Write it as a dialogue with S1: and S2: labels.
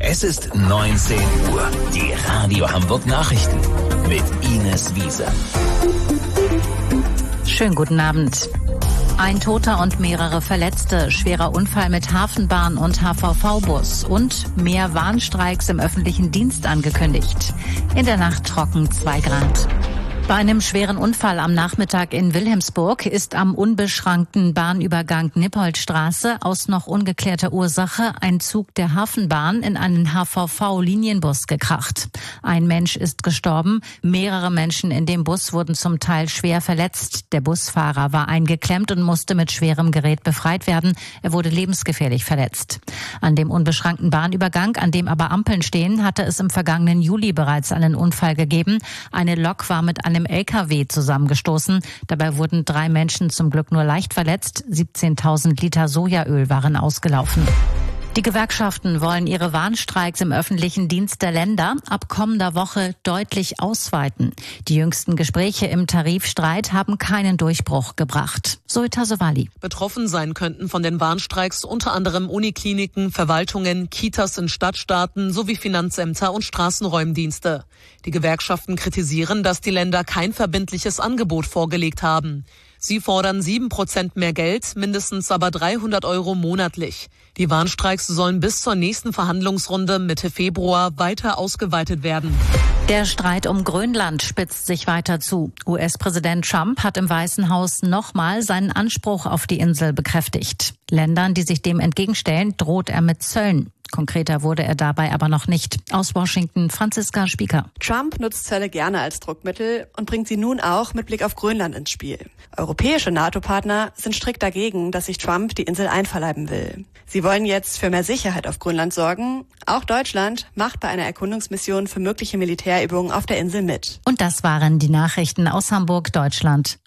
S1: Es ist 19 Uhr. Die Radio Hamburg Nachrichten mit Ines Wiese.
S2: Schönen guten Abend. Ein Toter und mehrere Verletzte, schwerer Unfall mit Hafenbahn und HVV-Bus und mehr Warnstreiks im öffentlichen Dienst angekündigt. In der Nacht trocken 2 Grad. Bei einem schweren Unfall am Nachmittag in Wilhelmsburg ist am unbeschrankten Bahnübergang Nippoldstraße aus noch ungeklärter Ursache ein Zug der Hafenbahn in einen HVV-Linienbus gekracht. Ein Mensch ist gestorben, mehrere Menschen in dem Bus wurden zum Teil schwer verletzt. Der Busfahrer war eingeklemmt und musste mit schwerem Gerät befreit werden. Er wurde lebensgefährlich verletzt. An dem unbeschrankten Bahnübergang, an dem aber Ampeln stehen, hatte es im vergangenen Juli bereits einen Unfall gegeben. Eine Lok war mit einem LKW zusammengestoßen. Dabei wurden 3 Menschen zum Glück nur leicht verletzt. 17.000 Liter Sojaöl waren ausgelaufen. Die Gewerkschaften wollen ihre Warnstreiks im öffentlichen Dienst der Länder ab kommender Woche deutlich ausweiten. Die jüngsten Gespräche im Tarifstreit haben keinen Durchbruch gebracht. Zoe Tassovali.
S3: Betroffen sein könnten von den Warnstreiks unter anderem Unikliniken, Verwaltungen, Kitas in Stadtstaaten sowie Finanzämter und Straßenräumdienste. Die Gewerkschaften kritisieren, dass die Länder kein verbindliches Angebot vorgelegt haben. Sie fordern 7% mehr Geld, mindestens aber 300 € monatlich. Die Warnstreiks sollen bis zur nächsten Verhandlungsrunde Mitte Februar weiter ausgeweitet werden.
S2: Der Streit um Grönland spitzt sich weiter zu. US-Präsident Trump hat im Weißen Haus nochmal seinen Anspruch auf die Insel bekräftigt. Ländern, die sich dem entgegenstellen, droht er mit Zöllen. Konkreter wurde er dabei aber noch nicht. Aus Washington, Franziska Spieker.
S4: Trump nutzt Zölle gerne als Druckmittel und bringt sie nun auch mit Blick auf Grönland ins Spiel. Europäische NATO-Partner sind strikt dagegen, dass sich Trump die Insel einverleiben will. Sie wollen jetzt für mehr Sicherheit auf Grönland sorgen. Auch Deutschland macht bei einer Erkundungsmission für mögliche Militärübungen auf der Insel mit.
S2: Und das waren die Nachrichten aus Hamburg, Deutschland